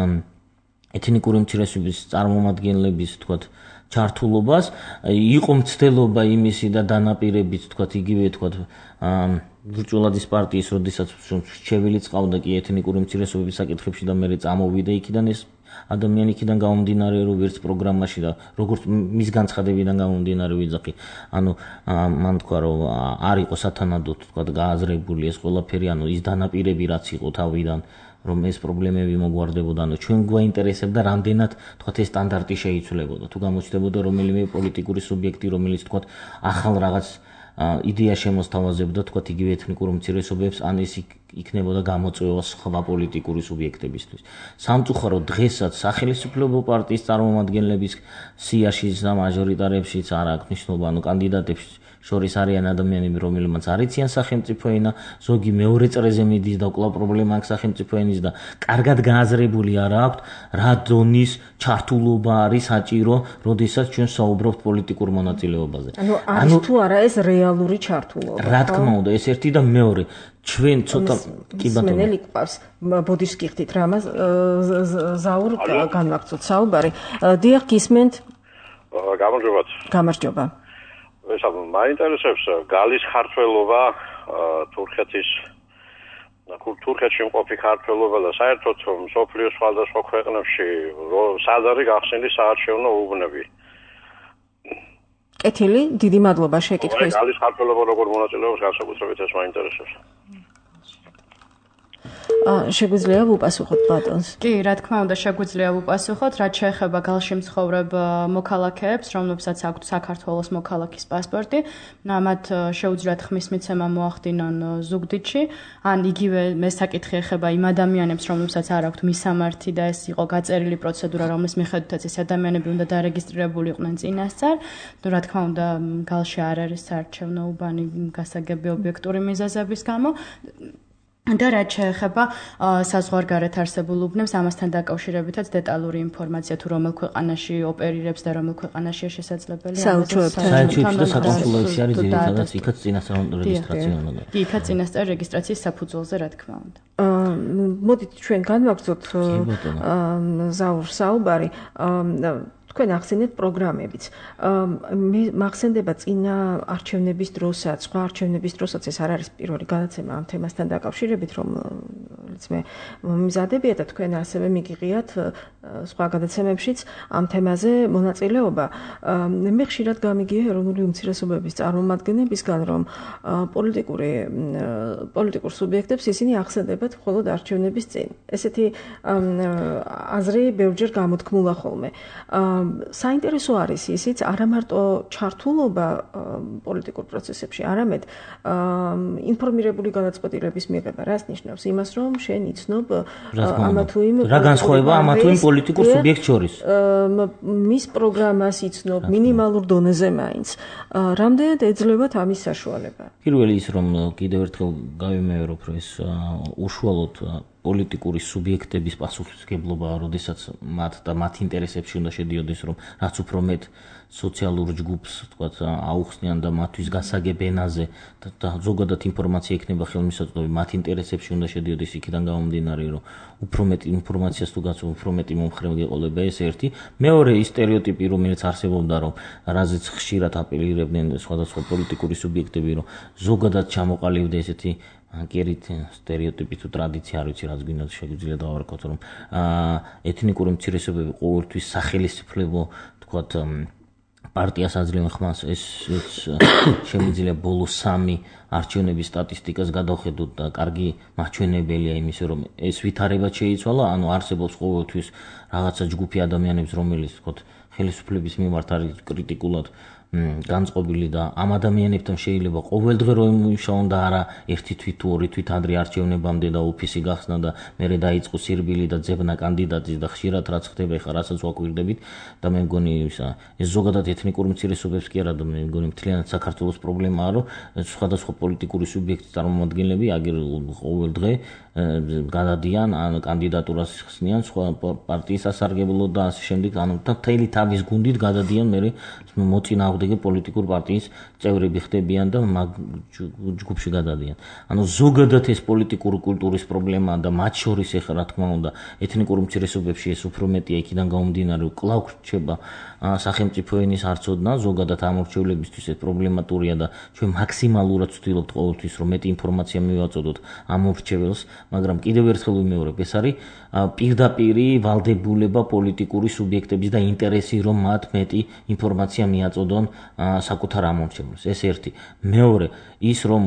ეთნიკური უმცირესობების წარმომადგენლების, თქვათ ჩართულობას, იყო მცდელობა იმისი და დანაპირებით, თქვათ იგივე, თქვათ ბრჭულადის პარტიის, როდესაც შევილიც ყავდა კი ეთნიკური უმცირესობების საკითხებში და მე წამოვიდა იქიდან ეს ადამიანი იქიდან გამომდინარე, რომ ვერც პროგრამაში და როგორც მის განცხადებიდან გამომდინარე ვიძახი, ანუ მან თქვა, რომ არ იყო სათანადოდ, თქვათ გააზრებული ეს ყველაფერი, ანუ ის დანაპირები რაც იყო თავიდან, რომ ეს პრობლემები მოგვარდებოდა, ანუ ჩვენ გვაინტერესებდა რამდენად თქვათ ეს სტანდარტი შეიცვლებოდა, თუ გამოჩნდებოდა რომელიმე პოლიტიკური სუბიექტი, რომელიც თქვათ ახალ რაღაც იდეა შემოსთავაზებდა თქვათ იგივე ეთნიკურ უმცირესობებს, ან ეს იქნებოდა გამოწვევა სხვა პოლიტიკური სუბიექტებისთვის. სამწუხაროდ დღესაც სახელმწიფო პარტიის წარმომადგენლების სიაში და მაჟორიტარებშიც არ აქვს მნიშვნელობა, ანუ კანდიდატებს შორის არიან ადამიანები, რომელმაც არ იციან სახელმწიფო ენა, ზოგი მეორე წრეზე მიდის და კვლავ პრობლემა აქვს სახელმწიფო ენის და კარგად გააზრებული არ აქვს, რა დონის ჩართულობა არის საჭირო, როდესაც ჩვენ საუბრობთ პოლიტიკურ მონაწილეობაზე. ანუ თუ არა ეს რეალური ჩართულობა. რა თქმა უნდა, ეს ერთი და მეორე. ჩვენ ცოტა კი ბატონო. მენელი ყავს ბოდიშს გიხდით რა მას ზაურ განვაგრძოთ საუბარი. დიახ, გისმენთ? გამარჯობათ. გამარჯობა. ეს მაინტერესებს გალის ქართველობა თურქეთში მყოფი ქართველობა და საერთოდ მსოფლიოს სხვადასხვა ქვეყნებში სად არის გახსნილი საარჩევნო უბნები. კეთილი, დიდი მადლობა შეკითხვის. გალის ქართველობა როგორ მონაწილეობს განსაკუთრებით ეს მაინტერესებს. შეგვიძლია ვუპასუხოთ ბატონს? კი, რა თქმა უნდა, შეგვიძლია ვუპასუხოთ, რაც შეეხება გალში მცხოვრებ მოქალაქეებს, რომლებსაც აქვთ საქართველოს მოქალაქის პასპორტი, მათ შეუძლიათ ხმის მიცემა მოახდინონ ზუგდიდში, ან იგივე საკითხი ეხება იმ ადამიანებს, რომლებსაც არ აქვთ მისამართი და ეს იყო გაწერილი პროცედურა, რომლის მიხედვითაც ეს ადამიანები უნდა დარეგისტრირებული იყვნენ წინასწარ. რა თქმა უნდა, გალში არ არის საარჩევნო უბანი გასაგები ობიექტური მიზეზების გამო. და რაც შეეხება საზღვარგარეთ არსებულ უბნებს, ამასთან დაკავშირებითაც დეტალური ინფორმაცია თუ რომელ ქვეყანაში ოპერირებს და რომელ ქვეყანაშია შესაძლებელი. საელჩოებში და საკონსულოებში არის ძირითადად იქაც წინასწარ რეგისტრაცია უნდა. კი, იქაც წინასწარ რეგისტრაციის საფუძველზე, რა თქმა უნდა. მოდით ჩვენ განვაგრძოთ ზაურ საუბარი. თქვენ ახსენეთ პროგრამებიც. მე მახსენდება წინა არჩევნების დროსაც, სხვა არჩევნების დროსაც ეს არ არის პირველი გადაცემა ამ თემასთან დაკავშირებით, რომელიც მე მომიზადებია და თქვენ ასევე მიგიღიათ სხვა გადაცემებშიც ამ თემაზე მონაწილეობა. მე ხშირად გამიგია ეროვნული უმცირესობების წარმომადგენლებისგან, რომ პოლიტიკურ სუბიექტებს ისინი ახსენებათ მხოლოდ არჩევნების წინ. ესეთი აზრი ბევრჯერ გამოთქმულა ხოლმე. საინტერესო არის ისიც არა მარტო ჩართულობა პოლიტიკურ პროცესებში, არამედ ინფორმირებული განაწყვეტილების მიღება. რას ნიშნავს? იმას, რომ შენ იცნობ ამა თუ იმ რა განსხვავება ამა თუ იმ პოლიტიკურ სუბიექტ შორის. მის პროგრამას იცნობ მინიმალურ დონეზე მაინც. რამდენად ეძლევათ ამის საშუალება? პირველი ის, რომ კიდევ ერთხელ გავიმეორებ, რომ ეს უშუალოდ პოლიტიკური სუბიექტების პასუხისმგებლობაა, როდესაც მათ და მათ ინტერესებში უნდა შედიოდეს, რომ რაც უფრო მეტ სოციალურ ჯგუფს, თქვათ, აუხსნიან და მათთვის გასაგებ ენაზე და ზოგადად ინფორმაცია იქნება ხელმისაწვდომი, მათ ინტერესებში უნდა შედიოდეს იქიდან გამომდინარე, რომ უფრო მეტ ინფორმაციას თუ გაცნობ, უფრო მეტი მომხრე გეყოლება, ეს ერთი. მეორე ის სტერეოტიპი, რომელიც არსებობდა, რომ რაზეც ხშირად აპელირებდნენ სხვადასხვა პოლიტიკური სუბიექტები, რომ ზოგადად ჩამოყალიბდა ესეთი კერით სტერეოტიპი თუ ტრადიცია არ ვიცი რაც გვინდა შეგვიძლია დავარქოთ რომ ეთნიკური უმცირესობები ყოველთვის სახელისუფლებო თქვათ პარტიას აძლევენ ხმას ეს შემიძლია ბოლო 3 არჩევნების სტატისტიკას გადავხედოთ და კარგი მაჩვენებელია იმისა რომ ეს ვითარება შეიცვალა ანუ არსებობს ყოველთვის რაღაცა ჯგუფი ადამიანებს რომელიც თქვათ ხელისუფლების მიმართ არის კრიტიკულად განწყობილი და ამ ადამიანებთან შეიძლება ყოველდღე რომ იმუშაონ და არა ერთი თვით თუ ორი თვით ადრე არჩევნებამდე და ოფისი გახსნა და მერე დაიწყო სირბილი და ძებნა კანდიდატის და ხშირად რაც ხდება ეხლა რასაც ვაკვირდებით და მე მგონი ეს ზოგადად ეთნიკურ უმცირესობებს კი არა და მე მგონი მთლიანად საქართველოს პრობლემაა რომ სხვადასხვა პოლიტიკური სუბიექტის წარმომადგენლები აგერ ყოველდღე გადადიან ან კანდიდატურას ხსნიან სხვა პარტიის სასარგებლოდ და ასე შემდეგ ანუ მთელი თავის გუნდით გადადიან მერე მოწინააღმდეგე პოლიტიკურ პარტიის წევრები ხდებიან და ჯგუფში გადადიან. ანუ ზოგადად ეს პოლიტიკური კულტურის პრობლემაა და მათ შორის ეხლა რა თქმა უნდა ეთნიკურ უმცირესობებში ეს უფრო მეტია იქიდან გამომდინარე კვლავ რჩება სახელმწიფო ენის არცოდნა ზოგადად ამორჩევლებისთვის ეს პრობლემატურია და ჩვენ მაქსიმალურად ვცდილობთ ყოველთვის რომ მეტი ინფორმაცია მივაწოდოთ ამორჩეველს მაგრამ კიდევ ერთხელ ვიმეორებ ეს არის პირდაპირი ვალდებულება პოლიტიკური სუბიექტების და ინტერესი რომ მათ მეტი ინფორმაცია მიაწოდონ საკუთარ ამორჩეველს ეს ერთი მეორე ის რომ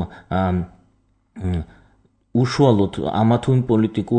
უშუალოდ ამა თუ იმ პოლიტიკურ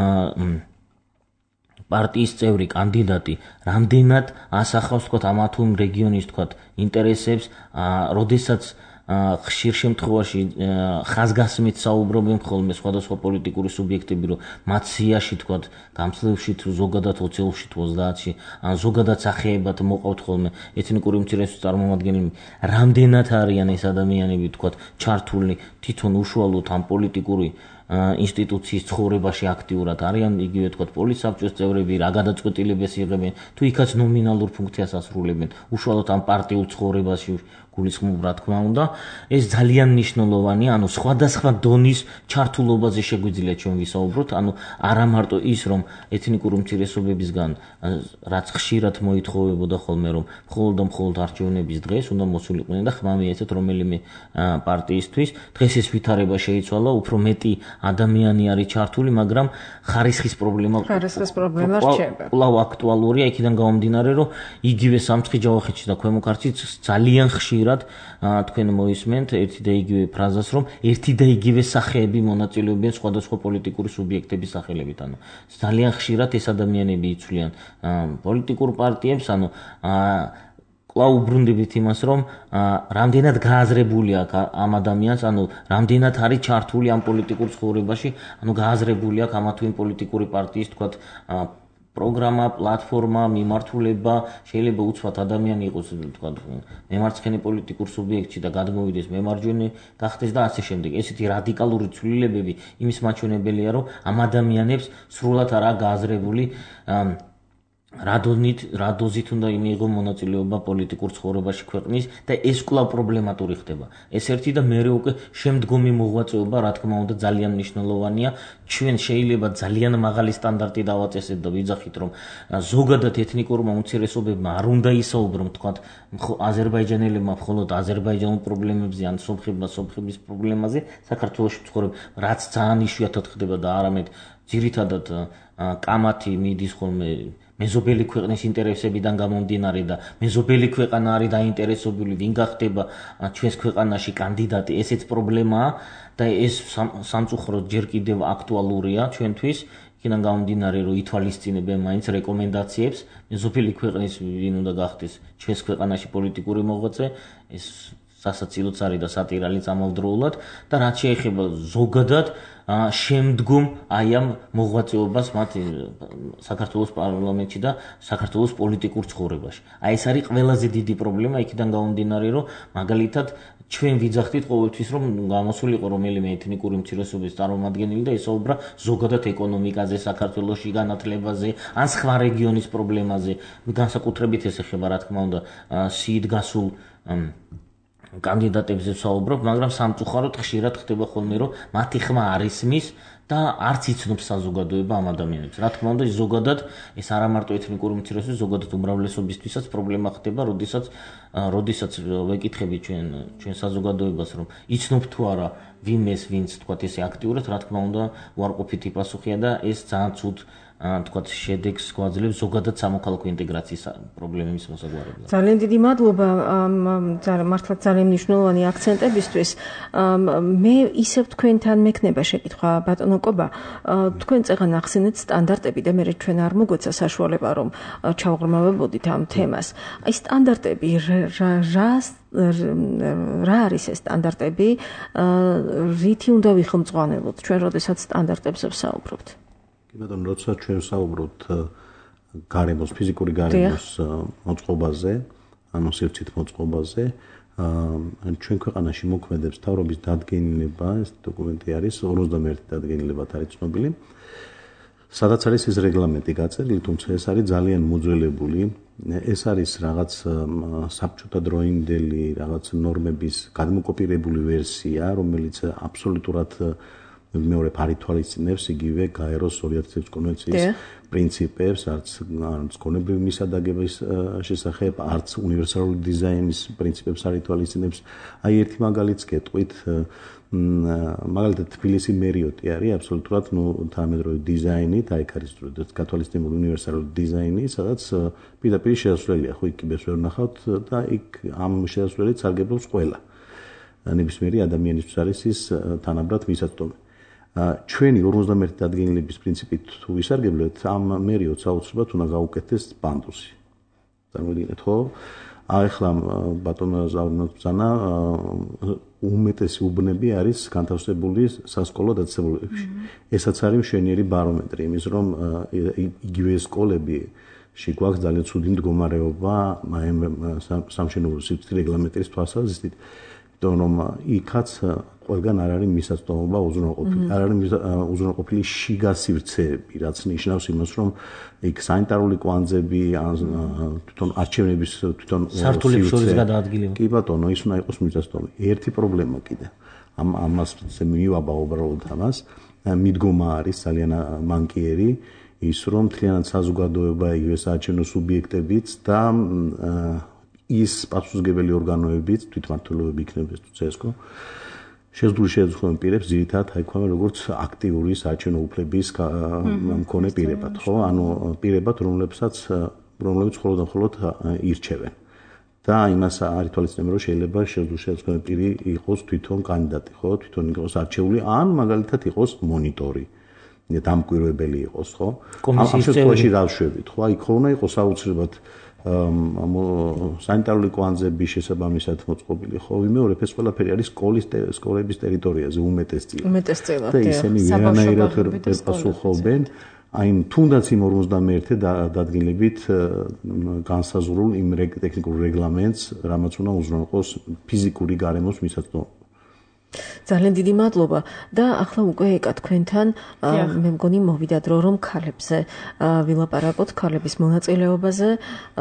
პარტიის წევრი კანდიდატი რამდენად ასახავს თქვათ ამა თუ იმ რეგიონის თქვათ ინტერესებს როდესაც ხშირ შემთხვევაში ხაზგასმით საუბრობენ ხოლმე სხვადასხვა პოლიტიკური სუბიექტები რომ მათ სიაში თქვათ გამძლეებში თუ ზოგადად 20-ში თუ 30-ში ან ზოგადად სახეებად მოყავთ ხოლმე ეთნიკური უმცირესობის წარმომადგენლები რამდენად არიან ეს ადამიანები თქვათ ჩართული თვითონ უშუალოდ ამ პოლიტიკური ინსტიტუციის ცხოვრებაში აქტიურად არიან იგივე თქვათ პოლის საბჭოს წევრები რა გადაწყვეტილებას იღებენ თუ იქაც ნომინალურ ფუნქციას ასრულებენ უშუალოდ ამ პარტიულ ცხოვრებაში გულისხმობ რა თქმა უნდა ეს ძალიან მნიშვნელოვანია ანუ სხვადასხვა დონის ჩართულობაზე შეგვიძლია ჩვენ ვისაუბროთ ანუ არა მარტო ის რომ ეთნიკური უმცირესობებისგან რაც ხშირად მოითხოვებოდა ხოლმე რომ მხოლოდ არჩევნების დღეს უნდა მოსულიყვნენ და ხმა მიეცეთ რომელიმე პარტიისთვის დღეს ეს ვითარება შეიცვალა უფრო მეტი ადამიანი არის ჩართული მაგრამ ხარისხის პრობლემა რჩება კვლავ აქტუალურია იქიდან გამომდინარე რომ იგივე სამცხი ჯავახეთში და ქვემო ქართლიც ძალიან ხშირად თქვენ მოისმენთ ერთი და იგივე ფრაზას რომ ერთი და იგივე სახეები მონაწილეობენ სხვადასხვა პოლიტიკური სუბიექტების სახელებით ანუ ძალიან ხშირად ეს ადამიანები იცვლიან პოლიტიკურ პარტიებს ანუ კვლავ უბრუნდებით იმას რომ რამდენად გააზრებულია ამ ადამიანს ანუ რამდენად არის ჩართული ამ პოლიტიკურ ცხოვრებაში ანუ გააზრებული აქვს ამა თუ იმ პოლიტიკური პარტიის თქვათ პროგრამა, პლატფორმა, მიმართულება, შეიძლება უცბად ადამიანი იყოს, თქვა, მემარცხენე პოლიტიკურ სუბიექტში და გადმოვიდეს მემარჯვენე გახდეს და ასე შემდეგ. ესეთი რადიკალური ცვლილებები იმის მაჩვენებელია, რომ ამ ადამიანებს სრულად არა გააზრებული რა დოზით უნდა მიიღო მონაწილეობა პოლიტიკურ ცხოვრებაში ქვეყნის და ეს კვლავ პრობლემატური ხდება. ეს ერთი და მეორე უკვე შემდგომი მოღვაწეობა, რა თქმა უნდა, ძალიან მნიშვნელოვანია. ჩვენ შეიძლება ძალიან მაღალი სტანდარტი დავაწესეთ და ვიძახით, რომ ზოგადად ეთნიკურმა უმცირესობებმა არ უნდა ისაუბრონ, თქვათ, აზერბაიჯანელებმა მხოლოდ აზერბაიჯანულ პრობლემებზე ან სომხების პრობლემაზე, საქართველოში ცხოვრებ, რაც ძალიან იშვიათად ხდება და არამედ ძირითადად კამათი მიდის ხოლმე მეზობელი ქვეყნის ინტერესებიდან გამომდინარე და მეზობელი ქვეყანა არის დაინტერესებული ვინ გახდება ჩვენს ქვეყანაში კანდიდატი ესეც პრობლემაა და ეს სამწუხაროდ ჯერ კიდევ აქტუალურია ჩვენთვის იქიდან გამომდინარე რომ ითვალისწინებენ მაინც რეკომენდაციებს მეზობელი ქვეყნის ვინ უნდა გახდეს ჩვენს ქვეყანაში პოლიტიკური მოღვაწე ეს სასაცილოც არის და სატირალიც ამავდროულად და რაც შეეხება ზოგადად შემდგომ აი ამ მოღვაწეობას მათ საქართველოს პარლამენტში და საქართველოს პოლიტიკურ ცხოვრებაში. აი ეს არის ყველაზე დიდი პრობლემა იქიდან გამომდინარე რომ მაგალითად ჩვენ ვიძახდით ყოველთვის რომ გამოსულიყო რომელიმე ეთნიკური უმცირესობის წარმომადგენელი და ესაუბრა ზოგადად ეკონომიკაზე, საქართველოში განათლებაზე, ან სხვა რეგიონის პრობლემაზე. განსაკუთრებით ეს ეხება რა თქმა უნდა სიით გასულ კანდიდატებზე საუბრობ, მაგრამ სამწუხაროდ ხშირად ხდება ხოლმე რომ მათი ხმა არ ისმის და არც იცნობს საზოგადოება ამ ადამიანებს. Რა თქმა უნდა, ზოგადად ეს არა მარტო ეთნიკური უმცირესობის, ზოგადად უმრავლესობისთვისაც პრობლემა ხდება, როდესაც ვეკითხებით ჩვენ საზოგადოებას, რომ იცნობ თუ არა ვინ ეს, ვინც თქვათ ესე აქტიურად, რა თქმა უნდა, უარყოფითი პასუხია და ეს ძალიან ცუდ თქვათ შედეგს გვაძლევს ზოგადად სამოქალაქო ინტეგრაციის პრობლემების მოსაგვარებლად. ძალიან დიდი მადლობა მართლა ძალიან მნიშვნელოვანი აქცენტებისთვის. მე ისევ თქვენთან მექნება შეკითხვა ბატონო კობა, თქვენ წეგან ახსენეთ სტანდარტები და მე ჩვენ არ მოგვეცა საშუალება რომ ჩავღრმავებოდით ამ თემას. აი სტანდარტები რა არის ეს სტანდარტები? რითი უნდა ვიხმძღვანელოთ ჩვენ, როდესაც სტანდარტებზე ვსაუბრობთ? კი ბატონო, როცა ჩვენ ვსაუბრობთ გარემოს, ფიზიკური გარემოს მოწყობაზე, ანუ სივრცით მოწყობაზე, ჩვენ ქვეყანაში მოქმედებს მთავრობის დადგენილება, ეს დოკუმენტი არის 51 დადგენილებად არის ცნობილი. სადაც არის ეს რეგლამენტი გაწერილი, თუმცა ეს არის ძალიან მოძველებული. ეს არის რაღაც საბჭოთა დროინდელი რაღაც ნორმების გადმოკოპირებული ვერსია, რომელიც აბსოლუტურად მეორე ფარითვალისწინებს იგივე გაეროს 2006 კონვენციის პრინციპებს, არც გონებრივი მისადაგების შესახებ, არც უნივერსალური დიზაინის პრინციპებს არ ითვალისწინებს. აი ერთი მაგალითს გეტყვით, მაგალითად თბილისი მერიოტი არის აბსოლუტურად თანამედროვე დიზაინით, აი აქ არის გათვალისწინებული უნივერსალური დიზაინი, სადაც პირდაპირ შესასვლელია, ხო იქ კიბეს ვერ ნახავთ და იქ ამ შესასვლელით სარგებლობს ყველა. ნებისმიერი ადამიანისთვის არის ის თანაბრად მისაწვდომი. ჩვენი 51 დადგენილების პრინციპით თუ ვისარგებლეთ, ამ მერიოდს აუცილებლად უნდა გავუკეთდეს პანდუსი. წარმოგიდგენთ, ხო? ახლა ბატონო ზავნოცანა უმეტესი უბნები არის განთავსებული სასკოლო დაწესებულებებში. ესაც არის მშვენიერი ბარომეტრი იმის, რომ იგივე სკოლებში გვაქვს ძალიან ცუდი მდგომარეობა სამშენებლო სივრცის რეგლამენტის თვალსაზრისით. რომ იქაც ყველგან არ არის მისაწვდომობა უზრუნველყოფილი. არ არის უზრუნველყოფილი შიგა სივრცეები, რაც ნიშნავს იმას, რომ იქ სანიტარული კვანძები, თვითონ არჩევნების თვითონ სართულებს შორის გადაადგილება. კი ბატონო, ის უნდა იყოს მისაწვდომი. ერთი პრობლემა კიდე. ამას მივაბა უბრალოდ ამას. მიდგომა არის ძალიან მანკიერი, ის რომ მთლიანად საზოგადოება იგივე საარჩევნო სუბიექტებიც და ის პასუხისმგებელი ორგანოებიც, თვითმმართველობები იქნება ეს თუ CSGO, შეზღუდული შეძლო პირებს ძირითადად აიქვამენ როგორც აქტიური საარჩევნო უფლების მქონე პირებად, ხო? ანუ პირებად, რომლებიც მხოლოდ ირჩევენ. და იმას არ ითვალისწინებენ, რომ შეიძლება შეზღუდული შეძლო პირი იყოს თვითონ კანდიდატი, ხო? თვითონ იყოს არჩეული, ან მაგალითად იყოს მონიტორი. დამკვირვებელი იყოს, ხო? ამ შემთხვევაში რა ვშვებით, ხო? აი ხო უნდა იყოს აუცილებლად სანიტარული კვანძები შესაბამისად მოწყობილი, ხო? ვიმეორებ, ეს ყველაფერი არის სკოლების ტერიტორიაზე უმეტესწილად. და ისინი ვერანაირად ვერ პასუხობენ. აი თუნდაც იმ 51 დადგენილებით განსაზღვრულ იმ ტექნიკურ რეგლამენტს, რამაც უნდა უზრუნველყოს ფიზიკური გარემოს მისაწვდომობა. ძალიან დიდი მადლობა და ახლა უკვე ეკა თქვენთან მე მგონი მოვიდა დრო რომ ქალებზე ვილაპარაკოთ, ქალების მონაწილეობაზე.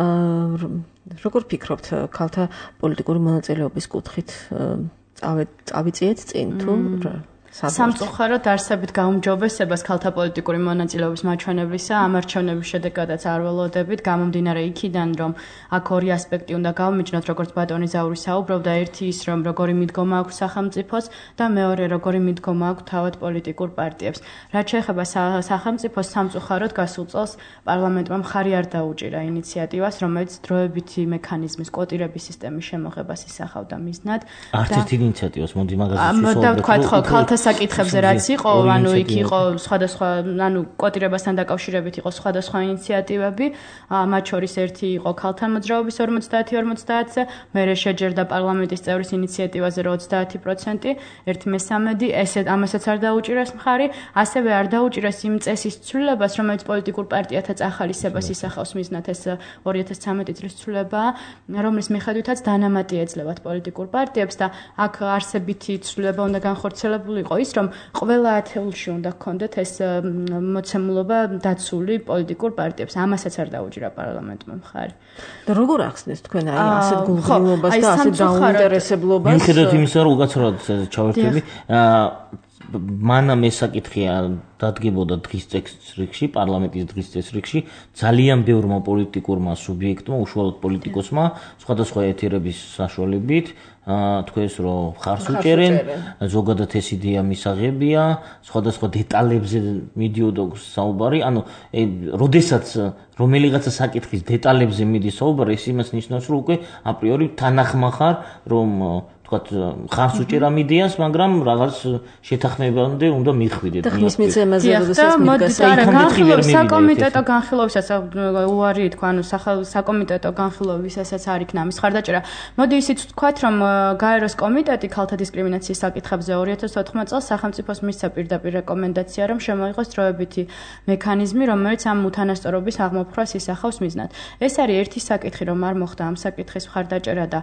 როგორ ფიქრობთ, ქალთა პოლიტიკური მონაწილეობის კუთხით წავიწიეთ წინ თუ სამწუხაროდ არსებით გაუმჯობესებას ქალთა პოლიტიკური მონაწილეობის მაჩვენებლისა ამ არჩევნების შედეგადაც არ ველოდებით, გამომდინარე იქიდან, რომ აქ ორი ასპექტი უნდა გავმიჯნოთ, როგორც ბატონი ზაური საუბრობდა, ერთი ის, რომ როგორი მიდგომა აქვს სახელმწიფოს და მეორე როგორი მიდგომა აქვს თავად პოლიტიკურ პარტიებს. რაც შეეხება სახელმწიფოს, სამწუხაროდ გასულ წელს პარლამენტმა მხარი არ დაუჭირა ინიციატივას, რომელიც დროებითი მექანიზმის კვოტირების სისტემის შემოღებას ისახავდა მიზნად. არც ერთი ინიციატივას მოდი მაგაზია საკითხებზე რაც იყო, ანუ იქ იყო სხვადასხვა, ანუ კვოტირებასთან დაკავშირებით იყო სხვადასხვა ინიციატივები, მათ შორის ერთი იყო ქალთან მოძრაობის 50-50-ზე, მერე შეჯერდა პარლამენტის წევრის ინიციატივაზე 30%, 1/3, ამასაც არ დაუჭირეს მხარი, ასევე არ დაუჭირეს იმ წესის ცვლილებას, რომელიც პოლიტიკურ პარტიათაც ახალისებას ისახავს მიზნად, ეს 2013 წლის ცვლილებაა, რომლის მიხედვითაც დანამატი ეძლებათ პოლიტიკურ პარტიებს და აქ არსებითი ცვლილება უნდა განხორციელებული იყო ის, რომ ყველა ათეულში უნდა გქონდეთ ეს მოცემულობა დაცული პოლიტიკურ პარტიებს. ამასაც არ დაუჭირა პარლამენტმა მხარი. და როგორ ახსნეს თქვენ აი ასეთ გულგრილობას და ასეთ დაუნტერესებლობას? მიუხედავად იმისა, რომ უკაცრავად ჩავერთები, მანამ ეს საკითხი დადგებოდა დღის წესრიგში, პარლამენტის დღის წესრიგში, ძალიან ბევრმა პოლიტიკურმა სუბიექტმა, უშუალოდ პოლიტიკოსმა, სხვადასხვა ეთერების საშუალებით თქვენს რომ ხარს უჭერენ, ზოგადად ეს იდეა მისაღებია, სხვადასხვა დეტალებზე მიდიოდა საუბარი, ანუ როდესაც რომელიღაცა საკითხის დეტალებზე მიდის საუბარი, ეს იმას ნიშნავს, რომ უკვე აპრიორი თანახმახარ, რომ თქვათ ხარს უჭერა იდეას, მაგრამ რაღაც შეთანხმებამდე უნდა მიხვიდეთ. ხმის მიცემაზე როდესაც მიდგას საკომიტეტო განხილვებისაც უარი თქვა, ანუ საკომიტეტო განხილვებისასაც არ იქნა ამის ხარდაჭერა. მოდი ისიც ვთქვათ, რომ გაეროს კომიტეტი ქალთა დისკრიმინაციის საკითხებზე 2014 წელს სახელმწიფოს მისცა პირდაპირ რეკომენდაცია, რომ შემოიღოს დროებითი მექანიზმი, რომელიც ამ უთანასწორობის აღმოფხვრას ისახავს მიზნად. ეს არის ერთი საკითხი, რომ არ მოხდა ამ საკითხის მხარდაჭერა და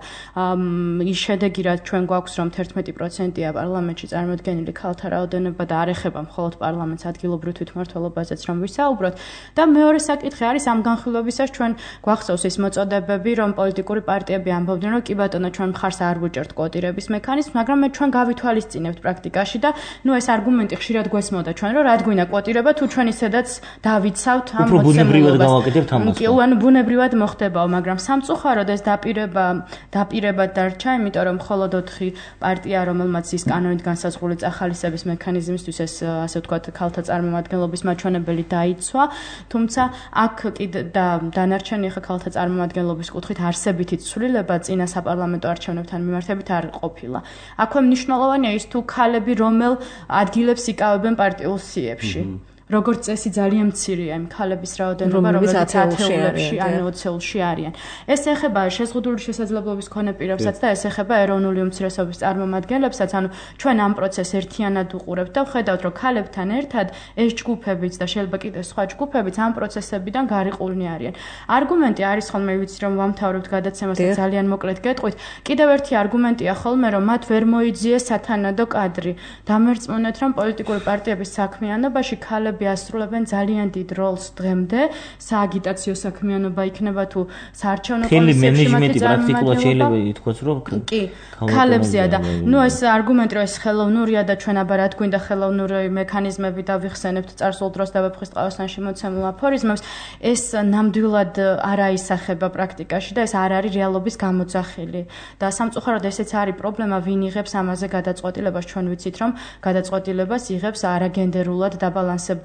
ის შედეგი ჩვენ გვაქვს რომ 11%-ია პარლამენტში წარმოდგენილი ქალთა რაოდენობა და არ ეხება მხოლოდ პარლამენტს ადგილობრივ თვითმმართველობაზეც რომ ვისაუბროთ და მეორე საკითხი არის ამ განხილვებისას ჩვენ გვახსოვს ის მოწოდებები რომ პოლიტიკური პარტიები ამბობდნენ რომ კი ბატონო ჩვენ მხარს არ ვუჭერთ კვოტირების მექანიზმს მაგრამ მე ჩვენ გავითვალისწინებთ პრაქტიკაში და ნუ ეს არგუმენტი ხშირად გვესმოდა ჩვენ რომ რა გვინა კვოტირება თუ ჩვენ ისედაც დავიცავთ ამ მოცემულობას კი ანუ ბუნებრივად მოხდებაო მაგრამ სამწუხაროდ ეს დაპირებად დარჩა იმიტომ რომ მხოლოდ 4 პარტია, რომელმაც ის კანონით განსაზღვრული წახალისების მექანიზმისთვის ეს ასე ვთქვათ, ქალთა წარმომადგენლობის მაჩვენებელი დაიცვა, თუმცა აქ დანარჩენი ხა ქალთა წარმომადგენლობის კუთხით არსებითი ცვლილება წინა საპარლამენტო არჩევნებთან მიმართებით არ ყოფილა. აქვე მნიშვნელოვანია ის თუ ქალები რომელ ადგილებს იკავებენ პარტიულ სიებში. როგორც წესი ძალიან მცირეა იმ ქალების რაოდენობა, რომელიც ათეულებში, ანუ 20-ში არიან. ეს ეხება შეზღუდული შესაძლებლობის მქონე პირებსაც და ეს ეხება ეროვნული უმცირესობის წარმომადგენლებსაც, ანუ ჩვენ ამ პროცესს ერთიანად უყურებთ და ვხედავთ, რომ ქალებთან ერთად ეს ჯგუფებიც და შეიძლება კიდევ სხვა ჯგუფებიც ამ პროცესებიდან გარიყულნი არიან. არგუმენტი არის ხოლმე, ვიცი რომ ვამთავრებთ გადაცემას და ძალიან მოკლედ გეტყვით. კიდევ ერთი არგუმენტია ხოლმე, რომ მათ ვერ მოიძიეს სათანადო კადრი. დამერწმუნეთ, რომ პოლიტიკური პარტიების საქმიანობაში ქალები ასრულებენ ძალიან დიდ როლს დღემდე, სააგიტაციო საქმიანობა იქნება თუ საარჩევნო კომისიებში მათი პრაქტიკულად შეიძლება ითქვას, რომ კი, ქალებზეა და ნუ ეს არგუმენტი რომ ეს ხელოვნურია და ჩვენ აბა რა თქვინდა ხელოვნური მექანიზმები და ვიხსენებთ წარსულ დროს და ვეფხისტყაოსანში მოცემულ აფორიზმებს, ეს ნამდვილად არ აისახება პრაქტიკაში და ეს არ არის რეალობის გამოძახილი. და სამწუხაროდ ესეც არის პრობლემა, ვინ იღებს ამაზე გადაწყვეტილებას, ჩვენ ვიცით რომ გადაწყვეტილებას იღებს არაგენდერულად დაბალანსებული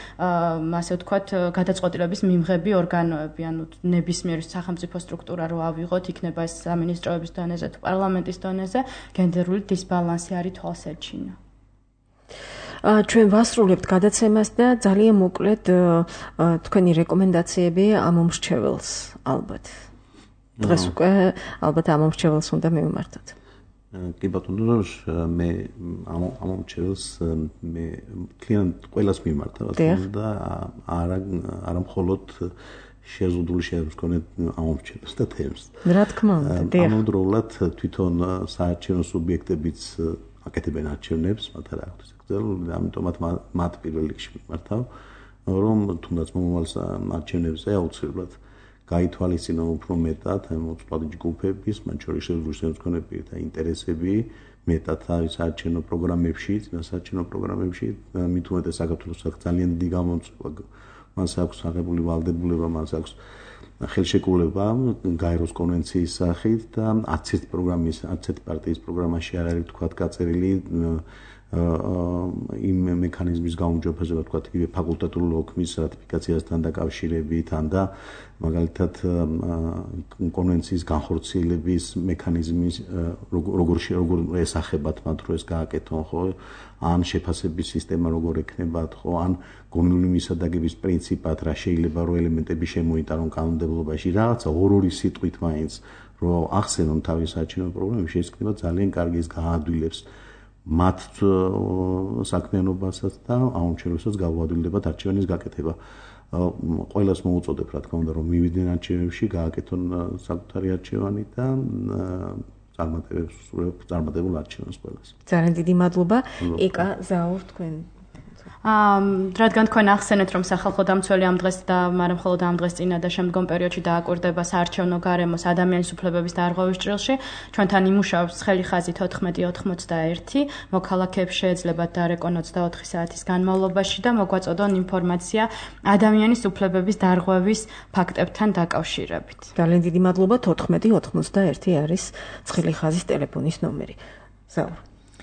ასე ვთქვათ, გადაწყვეტილების მიმღები ორგანოები, ანუ ნებისმიერი სახელმწიფო სტრუქტურა რო ავიღოთ, იქნება ეს სამინისტროების დონეზე თუ პარლამენტის დონეზე, გენდერული დისბალანსი არის თვალსაჩინო. ჩვენ ვასრულებთ გადაცემას და ძალიან მოკლედ თქვენი რეკომენდაციები ამ მომრჩეველს ალბათ. დღეს უკვე ალბათ ამ მომრჩეველს უნდა მივმართოთ. კი ბატონო, მე ამ მომრჩეველს მე კლიენტ ყველას მიმართავ და არა მხოლოდ შეზღუდული შეხედვას მქონე ამ მომრჩეველს და თემს. რა თქმა უნდა, ამავდროულად თვითონ საარჩევნო სუბიექტებიც აკეთებენ არჩევნებს, მათ არ აქვთ გზელი, ამიტომაც მათ პირველ რიგში მიმართავ, რომ თუნდაც მომავალ არჩევნებზე აუცილებლად გაითვალისწინო უფრო მეტად მოწყვლადი ჯგუფების, მათ შორის შეზღუდული შეხედვას მქონე პირთა ინტერესები, მეტად არის საარჩევნო პროგრამებში, წინასაარჩევნო პროგრამებში, მით უმეტეს საქართველოს აქვს ძალიან დიდი გამომწვევა, მას აქვს აღებული ვალდებულება, მას აქვს ხელშეკრულება გაეროს კონვენციის სახით და 11 პროგრამის, 11 პარტიის პროგრამაში არ არის თქვათ გაწერილი იმ მექანიზმის გაუმჯობესება, თქვათ, იგივე ფაკულტატურული ოქმის რატიფიკაციასთან დაკავშირებით, ან და მაგალითად კონვენციის განხორციელების მექანიზმის როგორ ესახებათ მათ რო ეს გააკეთონ, ხო? ან შეფასების სისტემა როგორ ექნებათ, ხო? ან გონიული მისადაგების პრინციპად რა შეიძლება რო ელემენტები შემოიტანონ კანონმდებლობაში, რაღაცა ორ-ორი სიტყვით მაინც რო ახსენონ თავის საარჩევნო პროგრამებში, ეს იქნება ძალიან კარგი, ის გააადვილებს მათ საქმიანობასაც და ამომრჩეველსაც გაუადვილდებათ არჩევნის გაკეთება. ყველას მოუწოდებ, რა თქმა უნდა, რომ მივიდნენ არჩევნებში, გააკეთონ საკუთარი არჩევანი და წარმატებულ არჩევნებს ყველას. ძალიან დიდი მადლობა. ეკა ზაურ თქვენ რადგან თქვენ ახსენეთ, რომ სახალხო დამცველი ამ დღეს და მაგრამ მხოლოდ ამ დღეს წინა და შემდგომ პერიოდში დააკვირდება საარჩევნო გარემოს ადამიანის უფლებების დარღვევის ჭრილში, ჩვენთან იმუშავებს ცხელი ხაზით 1481, მოქალაქეებს შეეძლებათ დარეკონ 24 საათის განმავლობაში და მოგვაწოდონ ინფორმაცია ადამიანის უფლებების დარღვევის ფაქტებთან დაკავშირებით. ძალიან დიდი მადლობა. 1481 არის ცხელი ხაზის ტელეფონის ნომერი. ზაურ.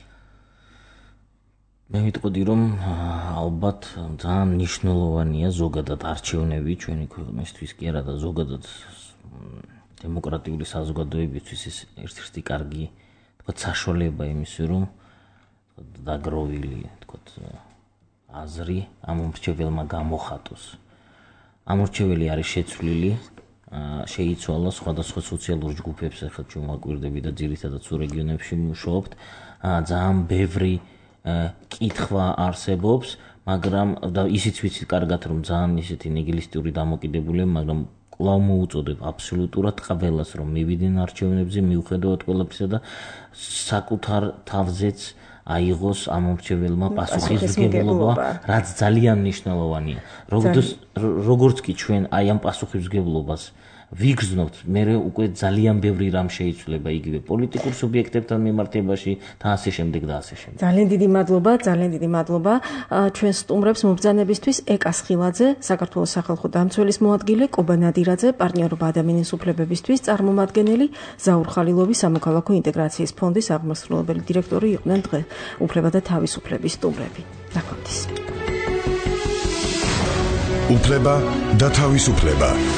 მე ვიტყოდი, რომ ალბათ ძალიან მნიშვნელოვანია ზოგადად არჩევნები ჩვენი ქვეყნისთვის კი არა და ზოგადად დემოკრატიული საზოგადოებისთვის ეს ერთ-ერთი კარგი, თქვათ, საშუალება იმისი, რომ დაგროვილი, თქვათ, აზრი ამ მრჩეველმა გამოხატოს. ამ მრჩეველი არის შეცვლილი, შეიცვალა სხვადასხვა სოციალურ ჯგუფებს, ახლა ჩვენ ვაკვირდები და ძირითადად სულ რეგიონებში მუშაობთ. ძალიან ბევრი კითხვა არსებობს, მაგრამ და ისიც ვიცით კარგად, რომ ძალიან ისეთი ნიგილისტური დამოკიდებულია, მაგრამ კვლავ მოუწოდებ აბსოლუტურად ყველას, რომ მივიდნენ არჩევნებზე, მიუხედავად ყველაფრისა და საკუთარ თავზეც აიღოს ამ მრჩეველმა პასუხისმგებლობა, რაც ძალიან მნიშვნელოვანია. როგორც კი ჩვენ აი ამ პასუხისმგებლობას ვიგრძნობთ, მე უკვე ძალიან ბევრი რამ შეიცვლება იგივე პოლიტიკურ სუბიექტებთან მიმართებაში და ასე შემდეგ და ასე შემდეგ. ძალიან დიდი მადლობა. ჩვენ სტუმრებს მობრძანებისთვის ეკა სხილაძე, საქართველოს სახალხო დამცველის მოადგილე, კობა ნადირაძე, პარტნიორობა ადამიანის უფლებებისთვის წარმომადგენელი, ზაურ ხალილოვი, სამოქალაქო ინტეგრაციის ფონდის აღმასრულებელი დირექტორი იყვნენ დღე უფლება და თავისუფლების სტუმრები. დაგვდის. უფლება და თავისუფლება.